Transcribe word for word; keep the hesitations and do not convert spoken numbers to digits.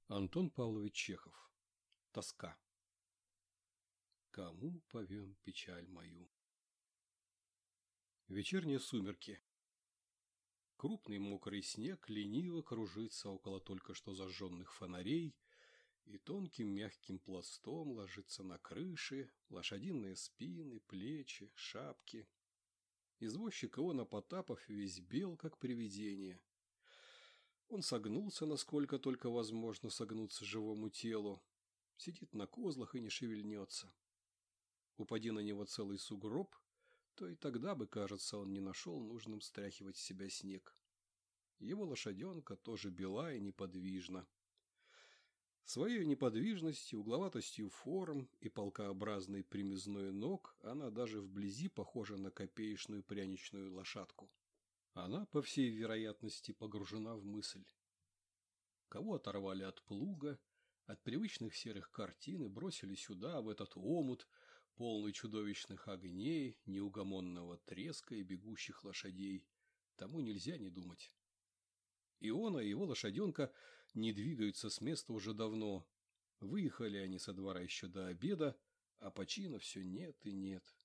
Антон Павлович Чехов. Тоска. Кому повем печаль мою? Вечерние сумерки. Крупный мокрый снег лениво кружится около только что зажженных фонарей и тонким мягким пластом ложится на крыши, лошадиные спины, плечи, шапки. Извозчик Иона Потапов весь бел, как привидение. Он согнулся, насколько только возможно согнуться живому телу, сидит на козлах и не шевельнется. Упади на него целый сугроб, то и тогда бы, кажется, он не нашел нужным стряхивать с себя снег. Его лошаденка тоже бела и неподвижна. Своей неподвижностью, угловатостью форм и полкообразной примизной ног она даже вблизи похожа на копеечную пряничную лошадку. Она, по всей вероятности, погружена в мысль. Кого оторвали от плуга, от привычных серых картин и бросили сюда, в этот омут, полный чудовищных огней, неугомонного треска и бегущих лошадей, тому нельзя не думать. Иона и его лошаденка не двигаются с места уже давно. Выехали они со двора еще до обеда, а почина все нет и нет.